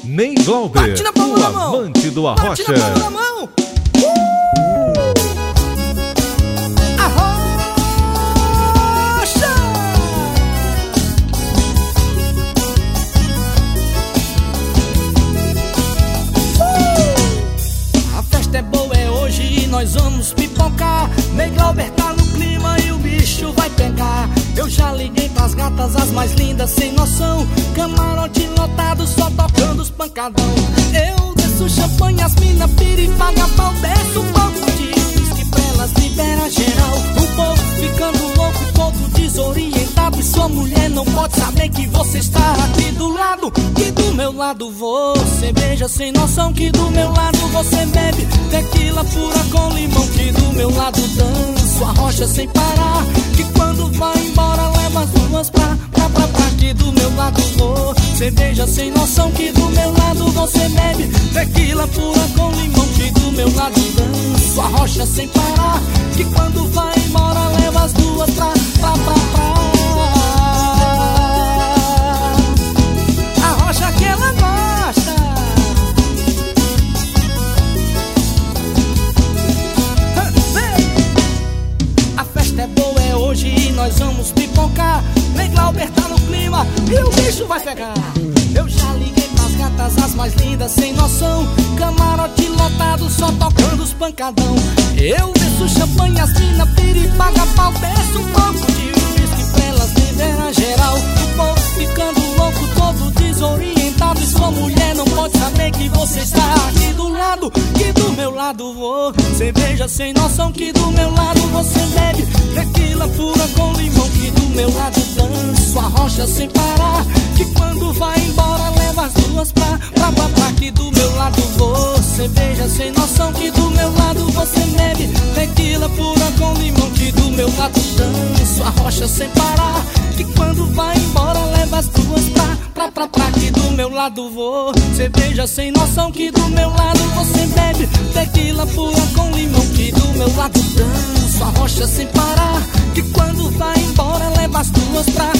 Ney Glauber, o amante do Arrocha. Bate na palma da mão. Arrocha. A festa é boa, é hoje e nós vamos pipocar. Ney Glauber tá no clima e o bicho vai pegar. Eu já liguei pras gatas, as mais lindas sem noção. Camarote lotado, só tocando os pancadão. Eu desço champanhe, as mina pira e paga pau. Desço um pouco de uísque pra elas, libera geral. O povo ficando louco, todo desorientado. E sua mulher não pode saber que você está aqui do lado. Que do meu lado você beija sem noção. Que do meu lado você bebe tequila pura com limão. Que do meu lado danço a rocha sem parar. Que quando vai embora leva as duas pra. Que do meu lado você beija sem noção. Que do meu lado você bebe tequila pura com limão. Que do meu lado danço a rocha sem parar. Que quando vai embora leva as duas pra. A rocha que ela gosta. A festa é boa, é hoje e nós vamos pipocar. Ney Glauber tá no clima e o bicho vai pegar. Eu já liguei pras gatas, as mais lindas sem noção. Camarote lotado, só tocando os pancadão. Eu desço champanhe, as mina pira e paga pau. Desço um pouco de uísque pra elas, libera geral. O povo ficando louco, todo desorientado. E sua mulher não pode saber que você está aqui do lado. Que do meu lado você beija sem noção. Que do meu lado você bebe tequila pura com limão. Que do meu lado danço a rocha sem parar. Que quando vai embora leva as duas pra. Que do meu lado você beija sem noção. Que do meu lado você bebe tequila pura com limão. Que do meu lado danço a rocha sem parar. Que quando vai embora leva as duas pra. Que do meu lado você beija sem noção. Que do meu lado você bebe tequila pura com limão. Que do meu lado danço a rocha sem parar. Que quando vai embora leva as duas pra.